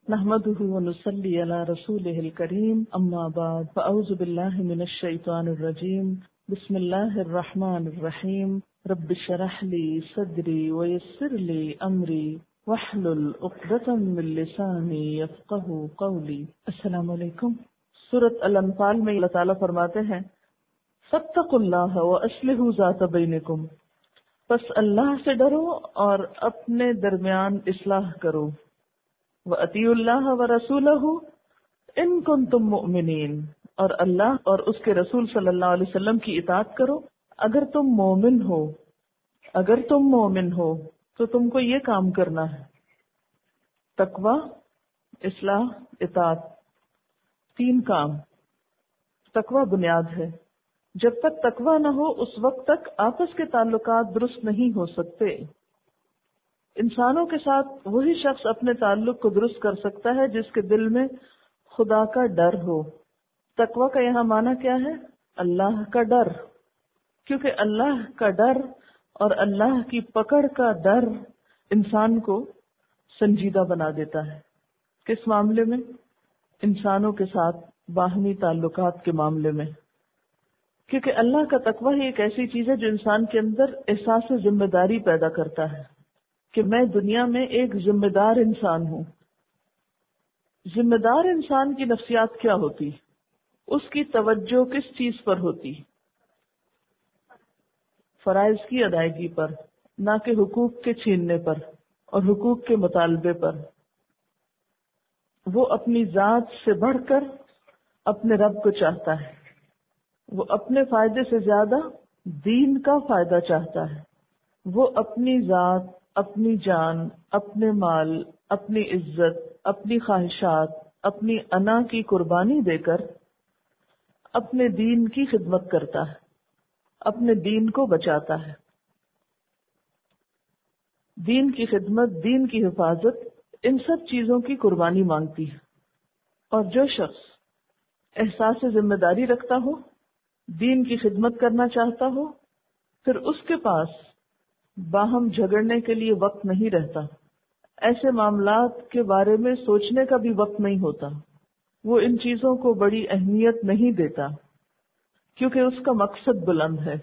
نحمده ونصلي على رسوله الكريم اما بعد فاعوذ بالله من الشيطان الرجيم بسم الله الرحمن الرحيم رب اشرح لي صدري ويسر لي امري واحلل عقدة من لساني يفقهوا قولي. السلام علیکم. سورۃ الانفال میں اللہ تعالیٰ فرماتے ہیں فاتقوا اللہ واصلحوا ذات بینکم، پس اللہ سے ڈرو اور اپنے درمیان اصلاح کرو. وَأَطِيعُوا اللَّهَ وَرَسُولَهُ إِن كُنتُم مُؤْمِنِينَ، اور اللہ اور اس کے رسول صلی اللہ علیہ وسلم کی اطاعت کرو اگر تم مومن ہو. اگر تم مومن ہو تو تم کو یہ کام کرنا ہے: تقوی، اصلاح، اطاعت. تین کام. تقوی بنیاد ہے. جب تک تقوی نہ ہو اس وقت تک آپس کے تعلقات درست نہیں ہو سکتے. انسانوں کے ساتھ وہی شخص اپنے تعلق کو درست کر سکتا ہے جس کے دل میں خدا کا ڈر ہو. تقوی کا یہاں معنی کیا ہے؟ اللہ کا ڈر. کیونکہ اللہ کا ڈر اور اللہ کی پکڑ کا ڈر انسان کو سنجیدہ بنا دیتا ہے. کس معاملے میں؟ انسانوں کے ساتھ باہمی تعلقات کے معاملے میں. کیونکہ اللہ کا تقوی ہی ایک ایسی چیز ہے جو انسان کے اندر احساس ذمہ داری پیدا کرتا ہے کہ میں دنیا میں ایک ذمہ دار انسان ہوں. ذمہ دار انسان کی نفسیات کیا ہوتی؟ اس کی توجہ کس چیز پر ہوتی؟ فرائض کی ادائیگی پر، نہ کہ حقوق کے چھیننے پر اور حقوق کے مطالبے پر. وہ اپنی ذات سے بڑھ کر اپنے رب کو چاہتا ہے. وہ اپنے فائدے سے زیادہ دین کا فائدہ چاہتا ہے. وہ اپنی ذات، اپنی جان، اپنے مال، اپنی عزت، اپنی خواہشات، اپنی انا کی قربانی دے کر اپنے دین کی خدمت کرتا ہے، اپنے دین کو بچاتا ہے. دین کی خدمت، دین کی حفاظت، ان سب چیزوں کی قربانی مانگتی ہے. اور جو شخص احساس ذمہ داری رکھتا ہو، دین کی خدمت کرنا چاہتا ہو، پھر اس کے پاس باہم جھگڑنے کے لیے وقت نہیں رہتا. ایسے معاملات کے بارے میں سوچنے کا بھی وقت نہیں ہوتا. وہ ان چیزوں کو بڑی اہمیت نہیں دیتا کیونکہ اس کا مقصد بلند ہے.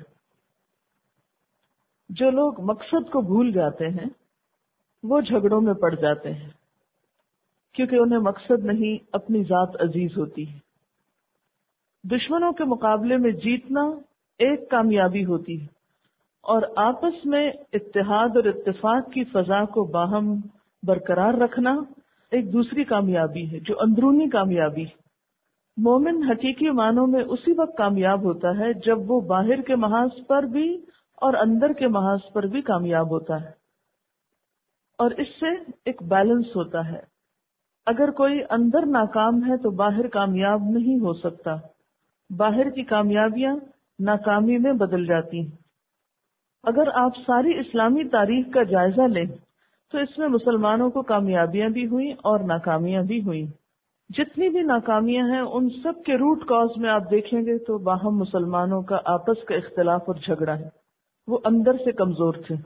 جو لوگ مقصد کو بھول جاتے ہیں وہ جھگڑوں میں پڑ جاتے ہیں کیونکہ انہیں مقصد نہیں، اپنی ذات عزیز ہوتی ہے. دشمنوں کے مقابلے میں جیتنا ایک کامیابی ہوتی ہے، اور آپس میں اتحاد اور اتفاق کی فضا کو باہم برقرار رکھنا ایک دوسری کامیابی ہے جو اندرونی کامیابی. مومن حقیقی معنوں میں اسی وقت کامیاب ہوتا ہے جب وہ باہر کے محاذ پر بھی اور اندر کے محاذ پر بھی کامیاب ہوتا ہے، اور اس سے ایک بیلنس ہوتا ہے. اگر کوئی اندر ناکام ہے تو باہر کامیاب نہیں ہو سکتا. باہر کی کامیابیاں ناکامی میں بدل جاتی ہیں. اگر آپ ساری اسلامی تاریخ کا جائزہ لیں تو اس میں مسلمانوں کو کامیابیاں بھی ہوئیں اور ناکامیاں بھی ہوئیں. جتنی بھی ناکامیاں ہیں ان سب کے روٹ کاز میں آپ دیکھیں گے تو باہم مسلمانوں کا آپس کا اختلاف اور جھگڑا ہے. وہ اندر سے کمزور تھے.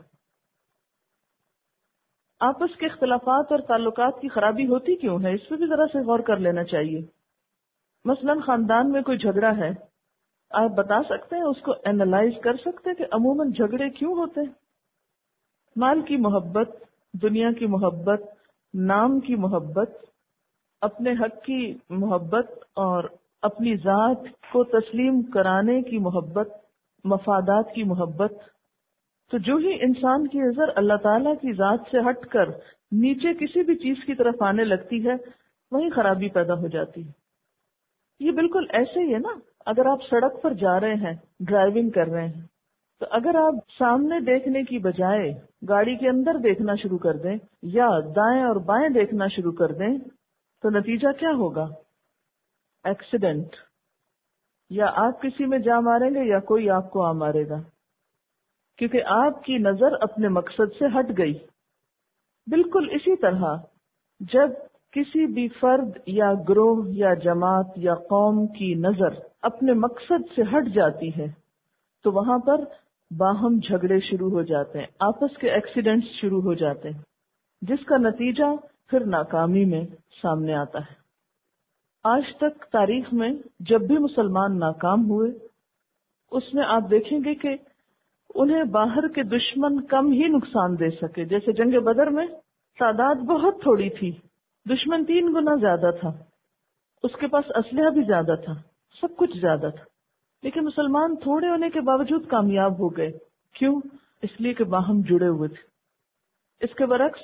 آپس کے اختلافات اور تعلقات کی خرابی ہوتی کیوں ہے؟ اس پہ بھی ذرا سے غور کر لینا چاہیے. مثلا خاندان میں کوئی جھگڑا ہے، آپ بتا سکتے ہیں، اس کو اینالائز کر سکتے ہیں کہ عموماً جھگڑے کیوں ہوتے ہیں؟ مال کی محبت، دنیا کی محبت، نام کی محبت، اپنے حق کی محبت اور اپنی ذات کو تسلیم کرانے کی محبت، مفادات کی محبت. تو جو ہی انسان کی نظر اللہ تعالیٰ کی ذات سے ہٹ کر نیچے کسی بھی چیز کی طرف آنے لگتی ہے وہیں خرابی پیدا ہو جاتی ہے. یہ بالکل ایسے ہی ہے نا، اگر آپ سڑک پر جا رہے ہیں، ڈرائیونگ کر رہے ہیں، تو اگر آپ سامنے دیکھنے کی بجائے گاڑی کے اندر دیکھنا شروع کر دیں یا دائیں اور بائیں دیکھنا شروع کر دیں تو نتیجہ کیا ہوگا؟ ایکسیڈنٹ. یا آپ کسی میں جا ماریں گے یا کوئی آپ کو آ مارے گا، کیونکہ آپ کی نظر اپنے مقصد سے ہٹ گئی. بالکل اسی طرح جب کسی بھی فرد یا گروہ یا جماعت یا قوم کی نظر اپنے مقصد سے ہٹ جاتی ہے تو وہاں پر باہم جھگڑے شروع ہو جاتے ہیں، آپس کے ایکسیڈنٹس شروع ہو جاتے ہیں، جس کا نتیجہ پھر ناکامی میں سامنے آتا ہے۔ آج تک تاریخ میں جب بھی مسلمان ناکام ہوئے، اس میں آپ دیکھیں گے کہ انہیں باہر کے دشمن کم ہی نقصان دے سکے۔ جیسے جنگ بدر میں تعداد بہت تھوڑی تھی، دشمن 3 گنا زیادہ تھا، اس کے پاس اسلحہ بھی زیادہ تھا، سب کچھ زیادہ تھا، لیکن مسلمان تھوڑے ہونے کے باوجود کامیاب ہو گئے۔ کیوں؟ اس لیے کہ باہم جڑے ہوئے تھے۔ اس کے برعکس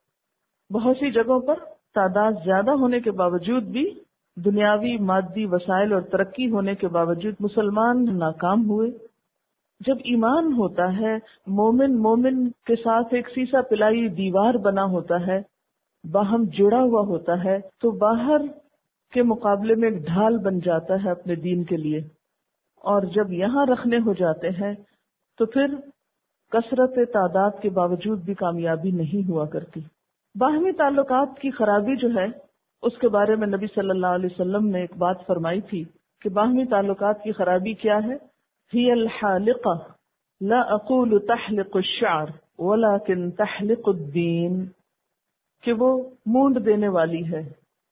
بہت سی جگہوں پر تعداد زیادہ ہونے کے باوجود بھی، دنیاوی مادی وسائل اور ترقی ہونے کے باوجود مسلمان ناکام ہوئے۔ جب ایمان ہوتا ہے، مومن مومن کے ساتھ ایک سیسا پلائی دیوار بنا ہوتا ہے، باہم جڑا ہوا ہوتا ہے، تو باہر کے مقابلے میں ایک ڈھال بن جاتا ہے اپنے دین کے لیے، اور جب یہاں رکھنے ہو جاتے ہیں تو پھر کثرت تعداد کے باوجود بھی کامیابی نہیں ہوا کرتی۔ باہمی تعلقات کی خرابی جو ہے، اس کے بارے میں نبی صلی اللہ علیہ وسلم نے ایک بات فرمائی تھی کہ باہمی تعلقات کی خرابی کیا ہے؟ ہی الحالقہ لا اقول تحلق الشعر ولكن تحلق الدین، کہ وہ مونڈ دینے والی ہے،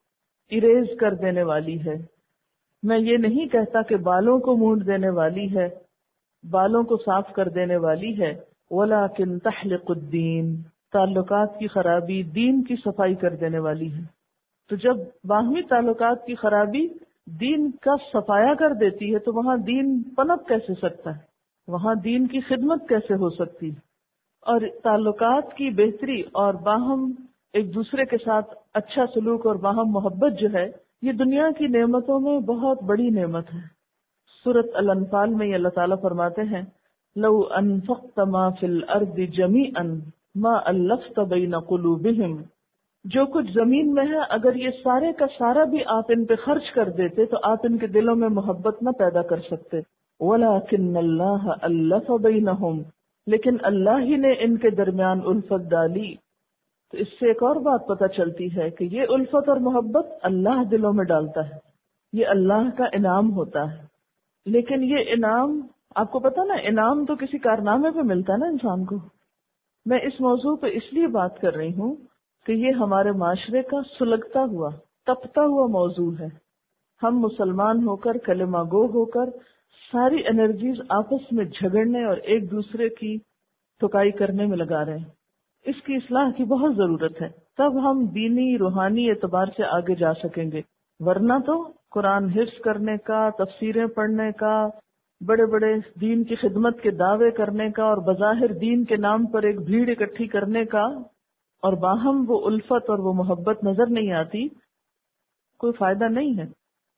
اریز کر دینے والی ہے۔ میں یہ نہیں کہتا کہ بالوں کو مونڈ دینے والی ہے، بالوں کو صاف کر دینے والی ہے، ولیکن تحلق الدین، تعلقات کی خرابی دین کی صفائی کر دینے والی ہے۔ تو جب باہمی تعلقات کی خرابی دین کا صفایا کر دیتی ہے تو وہاں دین پنپ کیسے سکتا ہے، وہاں دین کی خدمت کیسے ہو سکتی ہے؟ اور تعلقات کی بہتری اور باہم ایک دوسرے کے ساتھ اچھا سلوک اور باہم محبت جو ہے، یہ دنیا کی نعمتوں میں بہت بڑی نعمت ہے۔ سورۃ الانفال میں اللہ تعالیٰ فرماتے ہیں، لو انفقت ما فی الارض جمیعا ما الفت بین قلوبہم، جو کچھ زمین میں ہے اگر یہ سارے کا سارا بھی آپ ان پہ خرچ کر دیتے تو آپ ان کے دلوں میں محبت نہ پیدا کر سکتے، ولیکن اللہ الف بینہم، لیکن اللہ ہی نے ان کے درمیان الفت ڈالی۔ تو اس سے ایک اور بات پتہ چلتی ہے کہ یہ الفت اور محبت اللہ دلوں میں ڈالتا ہے، یہ اللہ کا انعام ہوتا ہے۔ لیکن یہ انعام، آپ کو پتا نا، انعام تو کسی کارنامے پہ ملتا ہے نا انسان کو۔ میں اس موضوع پہ اس لیے بات کر رہی ہوں کہ یہ ہمارے معاشرے کا سلگتا ہوا، تپتا ہوا موضوع ہے۔ ہم مسلمان ہو کر، کلمہ گو ہو کر، ساری انرجیز آپس میں جھگڑنے اور ایک دوسرے کی ٹھکائی کرنے میں لگا رہے ہیں۔ اس کی اصلاح کی بہت ضرورت ہے، تب ہم دینی روحانی اعتبار سے آگے جا سکیں گے، ورنہ تو قرآن حفظ کرنے کا، تفسیریں پڑھنے کا، بڑے بڑے دین کی خدمت کے دعوے کرنے کا، اور بظاہر دین کے نام پر ایک بھیڑ اکٹھی کرنے کا، اور باہم وہ الفت اور وہ محبت نظر نہیں آتی، کوئی فائدہ نہیں ہے۔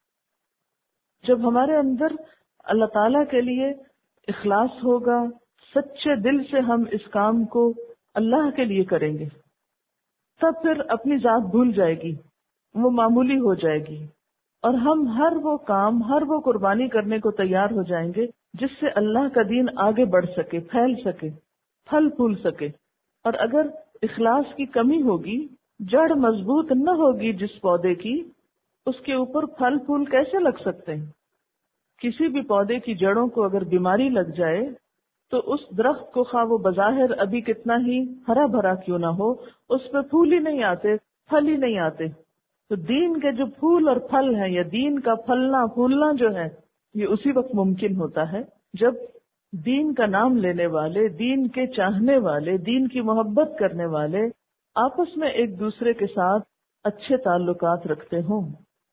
جب ہمارے اندر اللہ تعالیٰ کے لیے اخلاص ہوگا، سچے دل سے ہم اس کام کو اللہ کے لیے کریں گے، تب پھر اپنی ذات بھول جائے گی، وہ معمولی ہو جائے گی، اور ہم ہر وہ کام، ہر وہ قربانی کرنے کو تیار ہو جائیں گے جس سے اللہ کا دین آگے بڑھ سکے، پھیل سکے، پھل پھول سکے۔ اور اگر اخلاص کی کمی ہوگی، جڑ مضبوط نہ ہوگی جس پودے کی، اس کے اوپر پھل پھول کیسے لگ سکتے ہیں؟ کسی بھی پودے کی جڑوں کو اگر بیماری لگ جائے تو اس درخت کو، خواہ وہ بظاہر ابھی کتنا ہی ہرا بھرا کیوں نہ ہو، اس پہ پھول ہی نہیں آتے، پھل ہی نہیں آتے۔ تو دین کے جو پھول اور پھل ہیں، یا دین کا پھلنا پھولنا جو ہے، یہ اسی وقت ممکن ہوتا ہے جب دین کا نام لینے والے، دین کے چاہنے والے، دین کی محبت کرنے والے آپس میں ایک دوسرے کے ساتھ اچھے تعلقات رکھتے ہوں۔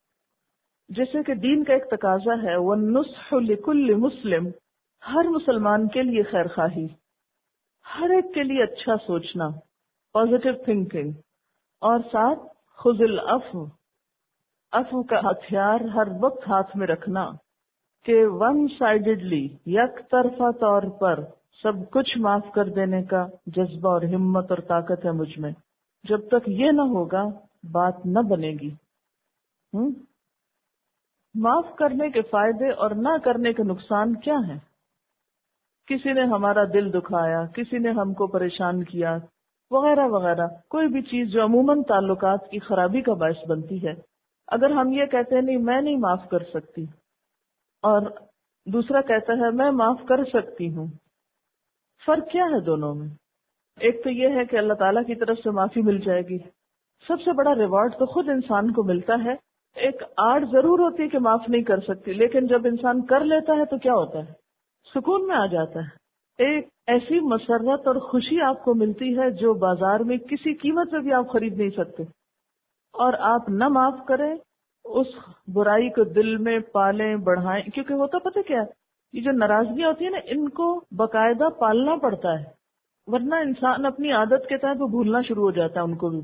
جیسے کہ دین کا ایک تقاضا ہے، وَالنُّصْحُ لِكُلِّ مُسْلِمٍ، ہر مسلمان کے لیے خیر خواہی، ہر ایک کے لیے اچھا سوچنا، پازیٹیو تھنکنگ، اور ساتھ خذ العفو، عفو کا ہتھیار ہر وقت ہاتھ میں رکھنا، کہ ون سائیڈڈلی، یک طرفہ طور پر سب کچھ معاف کر دینے کا جذبہ اور ہمت اور طاقت ہے مجھ میں۔ جب تک یہ نہ ہوگا بات نہ بنے گی۔ معاف کرنے کے فائدے اور نہ کرنے کے نقصان کیا ہیں؟ کسی نے ہمارا دل دکھایا، کسی نے ہم کو پریشان کیا، وغیرہ وغیرہ، کوئی بھی چیز جو عموماً تعلقات کی خرابی کا باعث بنتی ہے، اگر ہم یہ کہتے ہیں نہیں میں نہیں معاف کر سکتی، اور دوسرا کہتا ہے میں معاف کر سکتی ہوں، فرق کیا ہے دونوں میں؟ ایک تو یہ ہے کہ اللہ تعالیٰ کی طرف سے معافی مل جائے گی، سب سے بڑا ریوارڈ تو خود انسان کو ملتا ہے. ایک آڑ ضرور ہوتی ہے کہ معاف نہیں کر سکتی، لیکن جب انسان کر لیتا ہے تو کیا ہوتا ہے؟ سکون میں آ جاتا ہے. ایک ایسی مسرت اور خوشی آپ کو ملتی ہے جو بازار میں کسی قیمت پہ بھی آپ خرید نہیں سکتے. اور آپ نہ معاف کریں، اس برائی کو دل میں پالیں بڑھائیں، کیونکہ ہوتا پتہ کیا ہے، یہ جو ناراضگیاں ہوتی ہیں نا، ان کو باقاعدہ پالنا پڑتا ہے، ورنہ انسان اپنی عادت کے تحت وہ بھولنا شروع ہو جاتا ہے. ان کو بھی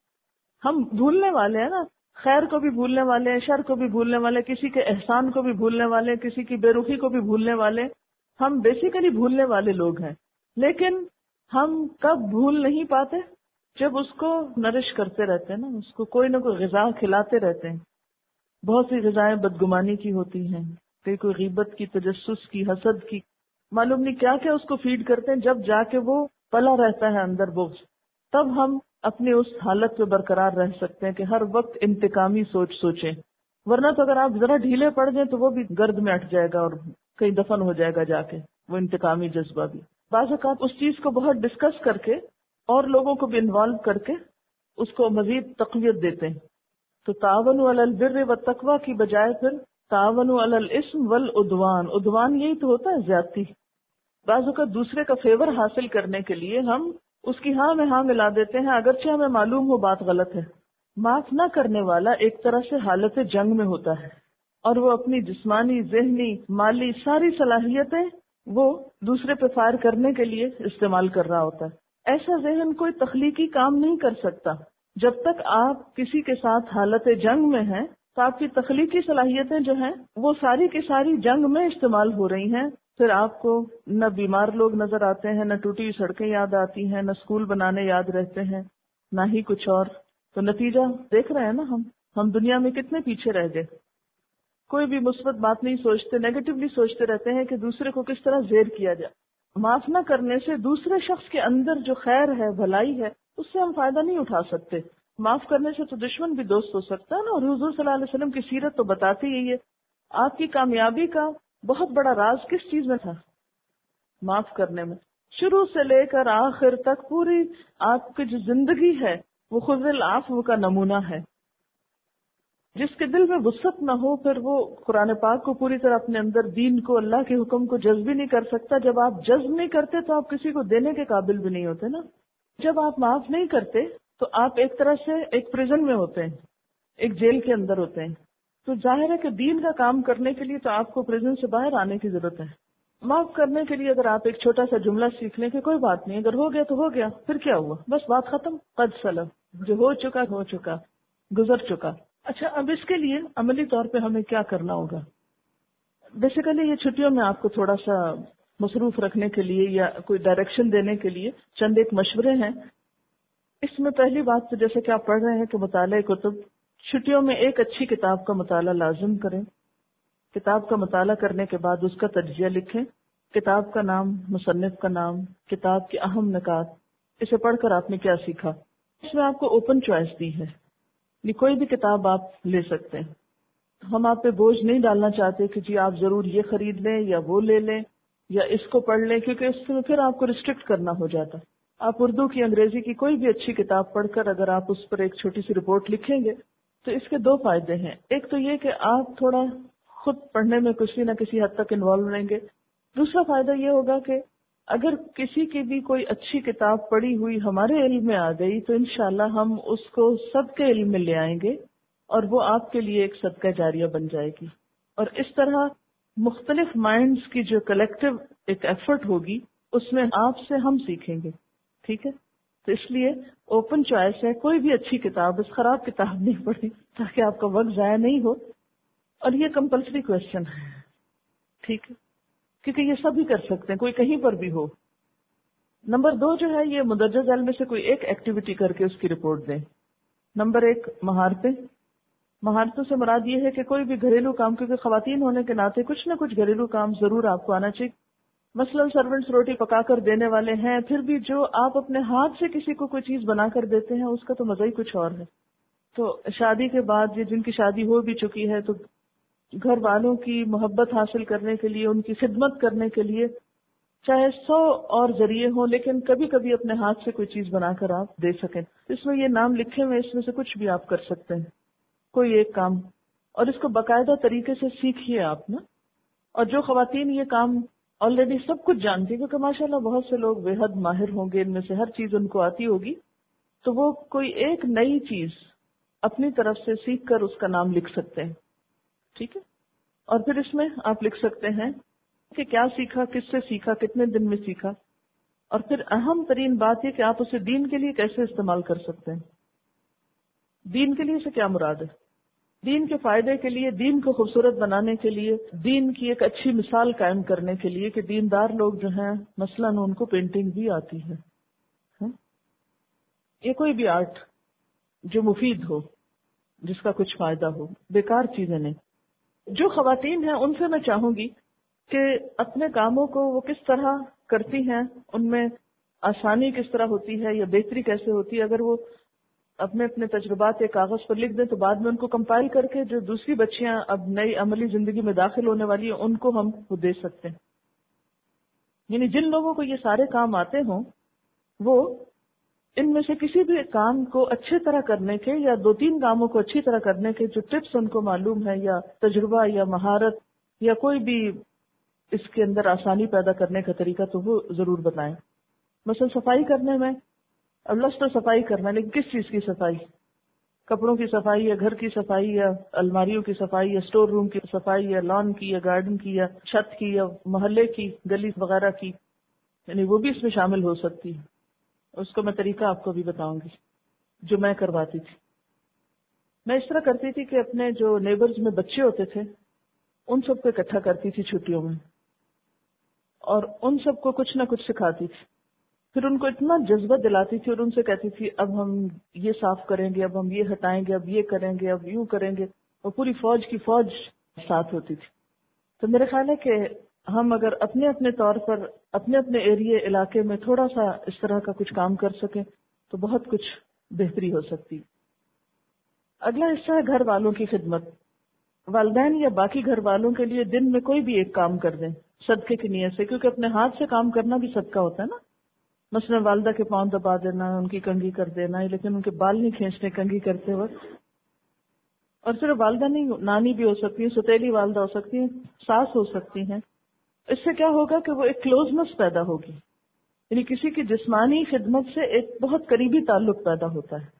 ہم بھولنے والے ہیں نا، خیر کو بھی بھولنے والے ہیں، شر کو بھی بھولنے والے، کسی کے احسان کو بھی بھولنے والے، کسی کی بے رخی کو بھی بھولنے والے. ہم بیسیکلی بھولنے والے لوگ ہیں. لیکن ہم کب بھول نہیں پاتے؟ جب اس کو نرش کرتے رہتے ہیں نا، اس کو کوئی نہ کوئی غذا کھلاتے رہتے ہیں. بہت سی غذائیں بدگمانی کی ہوتی ہیں، کوئی غیبت کی، تجسس کی، حسد کی، معلوم نہیں کیا کیا اس کو فیڈ کرتے ہیں. جب جا کے وہ پلا رہتا ہے اندر بغض، تب ہم اپنی اس حالت پہ برقرار رہ سکتے ہیں کہ ہر وقت انتقامی سوچ سوچیں. ورنہ تو اگر آپ ذرا ڈھیلے پڑ جائیں تو وہ بھی گرد میں اٹھ جائے گا اور کہیں دفن ہو جائے گا جا کے، وہ انتقامی جذبہ بھی. بعض اوقات اس چیز کو بہت ڈسکس کر کے اور لوگوں کو بھی انوالو کر کے اس کو مزید تقویت دیتے ہیں. تو تعاونوا علی البر والتقوی کی بجائے پھر تعاونوا علی الاثم والعدوان. عدوان یہی تو ہوتا ہے، زیادتی. بعض اوقات دوسرے کا فیور حاصل کرنے کے لیے ہم اس کی ہاں میں ہاں ملا دیتے ہیں، اگرچہ ہمیں معلوم ہو بات غلط ہے. معاف نہ کرنے والا ایک طرح سے حالت جنگ میں ہوتا ہے، اور وہ اپنی جسمانی، ذہنی، مالی ساری صلاحیتیں وہ دوسرے پہ فائر کرنے کے لیے استعمال کر رہا ہوتا ہے. ایسا ذہن کوئی تخلیقی کام نہیں کر سکتا. جب تک آپ کسی کے ساتھ حالت جنگ میں ہیں تو آپ کی تخلیقی صلاحیتیں جو ہیں وہ ساری کی ساری جنگ میں استعمال ہو رہی ہیں. پھر آپ کو نہ بیمار لوگ نظر آتے ہیں، نہ ٹوٹی ہوئی سڑکیں یاد آتی ہیں، نہ اسکول بنانے یاد رہتے ہیں، نہ ہی کچھ اور. تو نتیجہ دیکھ رہے ہیں نا، ہم دنیا میں کتنے پیچھے رہ گئے. کوئی بھی مثبت بات نہیں سوچتے، نیگیٹولی سوچتے رہتے ہیں کہ دوسرے کو کس طرح زیر کیا جائے. معاف نہ کرنے سے دوسرے شخص کے اندر جو خیر ہے، بھلائی ہے، اس سے ہم فائدہ نہیں اٹھا سکتے. معاف کرنے سے تو دشمن بھی دوست ہو سکتا ہے نا. اور حضور صلی اللہ علیہ وسلم کی سیرت تو بتاتی ہی ہے. آپ کی کامیابی کا بہت بڑا راز کس چیز میں تھا؟ معاف کرنے میں. شروع سے لے کر آخر تک پوری آپ کی جو زندگی ہے وہ خذ العفو کا نمونہ ہے. جس کے دل میں وسعت نہ ہو، پھر وہ قرآن پاک کو پوری طرح اپنے اندر، دین کو، اللہ کے حکم کو جذب ہی نہیں کر سکتا. جب آپ جذب نہیں کرتے تو آپ کسی کو دینے کے قابل بھی نہیں ہوتے نا. جب آپ معاف نہیں کرتے تو آپ ایک طرح سے ایک پریزن میں ہوتے ہیں، ایک جیل کے اندر ہوتے ہیں. تو ظاہر ہے کہ دین کا کام کرنے کے لیے تو آپ کو پریزن سے باہر آنے کی ضرورت ہے. معاف کرنے کے لیے اگر آپ ایک چھوٹا سا جملہ سیکھ لیں کہ کوئی بات نہیں، اگر ہو گیا تو ہو گیا، پھر کیا ہوا، بس بات ختم، قد سلف، جو ہو چکا ہو چکا، گزر چکا. اچھا، اب اس کے لیے عملی طور پہ ہمیں کیا کرنا ہوگا؟ بیسیکلی یہ چھٹیوں میں آپ کو تھوڑا سا مصروف رکھنے کے لیے یا کوئی ڈائریکشن دینے کے لیے چند ایک مشورے ہیں. اس میں پہلی بات تو جیسے کہ آپ پڑھ رہے ہیں کہ مطالعہ کتب، چھٹیوں میں ایک اچھی کتاب کا مطالعہ لازم کریں. کتاب کا مطالعہ کرنے کے بعد اس کا تجزیہ لکھیں. کتاب کا نام، مصنف کا نام، کتاب کے اہم نکات، اسے پڑھ کر آپ نے کیا سیکھا. اس میں آپ کو اوپن چوائس دی ہے، کوئی بھی کتاب آپ لے سکتے ہیں. ہم آپ پہ بوجھ نہیں ڈالنا چاہتے کہ جی آپ ضرور یہ خرید لیں یا وہ لے لیں یا اس کو پڑھ لیں، کیونکہ اس میں پھر آپ کو ریسٹرکٹ کرنا ہو جاتا. آپ اردو کی، انگریزی کی کوئی بھی اچھی کتاب پڑھ کر اگر آپ اس پر ایک چھوٹی سی رپورٹ لکھیں گے تو اس کے دو فائدے ہیں. ایک تو یہ کہ آپ تھوڑا خود پڑھنے میں کسی نہ کسی حد تک انوالو رہیں گے. دوسرا فائدہ یہ ہوگا کہ اگر کسی کی بھی کوئی اچھی کتاب پڑھی ہوئی ہمارے علم میں آ گئی تو انشاءاللہ ہم اس کو سب کے علم میں لے آئیں گے اور وہ آپ کے لیے ایک صدقہ جاریہ بن جائے گی. اور اس طرح مختلف مائنڈز کی جو کلیکٹیو ایک ایفرٹ ہوگی اس میں آپ سے ہم سیکھیں گے. ٹھیک ہے؟ تو اس لیے اوپن چوائس ہے، کوئی بھی اچھی کتاب، بس خراب کتاب نہیں پڑھی تاکہ آپ کا وقت ضائع نہیں ہو. اور یہ کمپلسری کوشچن ہے، ٹھیک ہے، کیونکہ یہ سب ہی کر سکتے ہیں، کوئی کہیں پر بھی ہو. نمبر 2 جو ہے، یہ مدرجہ ذیل میں سے کوئی ایک ایکٹیویٹی کر کے اس کی رپورٹ دیں. نمبر 1 مہارتیں. مہارتوں سے مراد یہ ہے کہ کوئی بھی گھریلو کام، کیونکہ خواتین ہونے کے ناطے کچھ نہ کچھ گھریلو کام ضرور آپ کو آنا چاہیے. مثلا سرونٹس روٹی پکا کر دینے والے ہیں، پھر بھی جو آپ اپنے ہاتھ سے کسی کو کوئی چیز بنا کر دیتے ہیں اس کا تو مزہ ہی کچھ اور ہے. تو شادی کے بعد جن کی شادی ہو بھی چکی ہے تو گھر والوں کی محبت حاصل کرنے کے لیے، ان کی خدمت کرنے کے لیے چاہے 100 اور ذریعے ہوں، لیکن کبھی کبھی اپنے ہاتھ سے کوئی چیز بنا کر آپ دے سکیں. اس میں یہ نام لکھے ہوئے، اس میں سے کچھ بھی آپ کر سکتے ہیں، کوئی ایک کام، اور اس کو باقاعدہ طریقے سے سیکھیے آپ نا. اور جو خواتین یہ کام آلریڈی سب کچھ جانتی ہیں، کیونکہ ماشاءاللہ بہت سے لوگ بے حد ماہر ہوں گے، ان میں سے ہر چیز ان کو آتی ہوگی، تو وہ کوئی ایک نئی چیز اپنی طرف سے سیکھ کر اس کا نام لکھ سکتے ہیں. ٹھیک ہے. اور پھر اس میں آپ لکھ سکتے ہیں کہ کیا سیکھا، کس سے سیکھا، کتنے دن میں سیکھا، اور پھر اہم ترین بات یہ کہ آپ اسے دین کے لیے کیسے استعمال کر سکتے ہیں. دین کے لیے سے کیا مراد ہے؟ دین کے فائدے کے لیے، دین کو خوبصورت بنانے کے لیے، دین کی ایک اچھی مثال قائم کرنے کے لیے کہ دیندار لوگ جو ہیں مثلاً ان کو پینٹنگ بھی آتی ہے. یہ کوئی بھی آرٹ جو مفید ہو، جس کا کچھ فائدہ ہو، بیکار چیزیں نہیں. جو خواتین ہیں ان سے میں چاہوں گی کہ اپنے کاموں کو وہ کس طرح کرتی ہیں، ان میں آسانی کس طرح ہوتی ہے یا بہتری کیسے ہوتی ہے، اگر وہ اپنے اپنے تجربات ایک کاغذ پر لکھ دیں تو بعد میں ان کو کمپائل کر کے جو دوسری بچیاں اب نئی عملی زندگی میں داخل ہونے والی ہیں ان کو ہم وہ دے سکتے ہیں. یعنی جن لوگوں کو یہ سارے کام آتے ہوں وہ ان میں سے کسی بھی کام کو اچھی طرح کرنے کے یا 2-3 کاموں کو اچھی طرح کرنے کے جو ٹپس ان کو معلوم ہے یا تجربہ یا مہارت یا کوئی بھی اس کے اندر آسانی پیدا کرنے کا طریقہ تو وہ ضرور بتائیں. مثلا صفائی کرنے میں، اب لفظ تو صفائی کرنا، لیکن کس چیز کی صفائی؟ کپڑوں کی صفائی یا گھر کی صفائی یا الماریوں کی صفائی یا اسٹور روم کی صفائی یا لان کی یا گارڈن کی یا چھت کی یا محلے کی گلی وغیرہ کی، یعنی وہ بھی اس میں شامل ہو سکتی ہے. اس کو میں طریقہ آپ کو بھی بتاؤں گی جو میں کرواتی تھی. میں اس طرح کرتی تھی کہ اپنے جو نیبرز میں بچے ہوتے تھے ان سب کو اکٹھا کرتی تھی چھٹیوں میں، اور ان سب کو کچھ نہ کچھ سکھاتی تھی. پھر ان کو اتنا جذبہ دلاتی تھی اور ان سے کہتی تھی اب ہم یہ صاف کریں گے، اب ہم یہ ہٹائیں گے، اب یہ کریں گے، اب یوں کریں گے، اور پوری فوج کی فوج ساتھ ہوتی تھی. تو میرا خیال ہے کہ ہم اگر اپنے اپنے طور پر اپنے اپنے ایریے علاقے میں تھوڑا سا اس طرح کا کچھ کام کر سکیں تو بہت کچھ بہتری ہو سکتی. اگلا حصہ ہے گھر والوں کی خدمت. والدین یا باقی گھر والوں کے لیے دن میں کوئی بھی ایک کام کر دیں صدقے کی نیت سے، کیونکہ اپنے ہاتھ سے کام کرنا بھی صدقہ ہوتا ہے نا. مثلا والدہ کے پاؤں دبا دینا، ان کی کنگھی کر دینا، لیکن ان کے بال نہیں کھینچنے کنگھی کرتے وقت. اور صرف والدہ نہیں، نانی بھی ہو سکتی ہیں، ستیلی والدہ ہو سکتی ہیں، ساس ہو سکتی ہیں. اس سے کیا ہوگا کہ وہ ایک کلوزنس پیدا ہوگی، یعنی کسی کی جسمانی خدمت سے ایک بہت قریبی تعلق پیدا ہوتا ہے.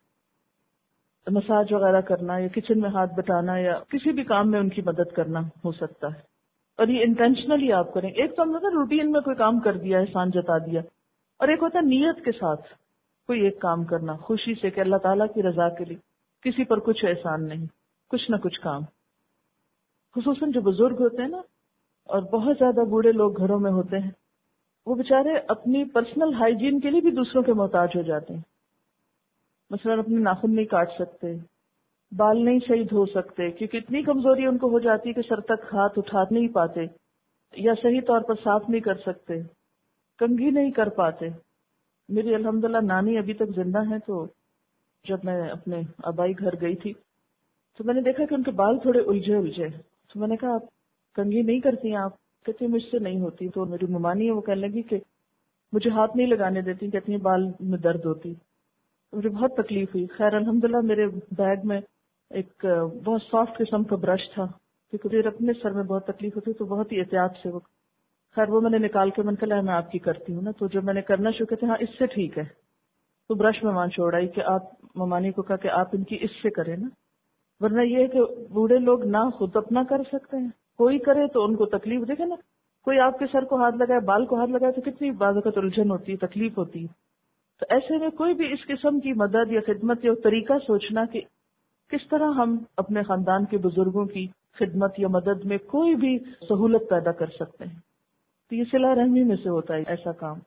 مساج وغیرہ کرنا یا کچن میں ہاتھ بٹانا یا کسی بھی کام میں ان کی مدد کرنا ہو سکتا ہے، اور یہ انٹینشنلی آپ کریں. ایک تو ہم نے روٹین میں کوئی کام کر دیا، احسان جتا دیا، اور ایک ہوتا ہے نیت کے ساتھ کوئی ایک کام کرنا خوشی سے کہ اللہ تعالیٰ کی رضا کے لیے، کسی پر کچھ احسان نہیں، کچھ نہ کچھ کام. خصوصاً جو بزرگ ہوتے ہیں نا، اور بہت زیادہ بوڑھے لوگ گھروں میں ہوتے ہیں، وہ بےچارے اپنی پرسنل ہائیجین کے لیے بھی دوسروں کے محتاج ہو جاتے ہیں. مثلا اپنے ناخن نہیں کاٹ سکتے، بال نہیں صحیح دھو سکتے کیونکہ اتنی کمزوری ان کو ہو جاتی ہے کہ سر تک ہاتھ اٹھا نہیں پاتے، یا صحیح طور پر صاف نہیں کر سکتے، کنگھی نہیں کر پاتے. میری الحمدللہ نانی ابھی تک زندہ ہیں، تو جب میں اپنے آبائی گھر گئی تھی تو میں نے دیکھا کہ ان کے بال تھوڑے الجھے. تو میں نے کہا آپ کنگھی نہیں کرتی ہیں؟ آپ کہتی ہیں مجھ سے نہیں ہوتی. تو میری ممانی ہے وہ کہنے لگی کہ مجھے ہاتھ نہیں لگانے دیتی، کہتی ہیں بال میں درد ہوتی. مجھے بہت تکلیف ہوئی. خیر الحمدللہ میرے بیگ میں ایک بہت سافٹ قسم کا برش تھا، کیونکہ پھر اپنے سر میں بہت تکلیف ہوتی تو بہت ہی احتیاط سے وہ، خیر وہ میں نے نکال کے، میں نے کہا میں آپ کی کرتی ہوں نا. تو جب میں نے کرنا شروع کیا، ہاں اس سے ٹھیک ہے، تو برش میں وہاں چھوڑ آئی کہ آپ ممانی کو کہا کہ آپ ان کی اس سے کریں نا. ورنہ یہ ہے کہ بوڑھے لوگ نہ خود اپنا کر سکتے ہیں، کوئی کرے تو ان کو تکلیف. دیکھیں نا، کوئی آپ کے سر کو ہاتھ لگائے، بال کو ہاتھ لگائے تو کتنی بعض اوقات الجھن ہوتی ہے، تکلیف ہوتی ہے. تو ایسے میں کوئی بھی اس قسم کی مدد یا خدمت یا طریقہ سوچنا کہ کس طرح ہم اپنے خاندان کے بزرگوں کی خدمت یا مدد میں کوئی بھی سہولت پیدا کر سکتے ہیں، تو یہ صلہ رحمی میں سے ہوتا ہے ایسا کام.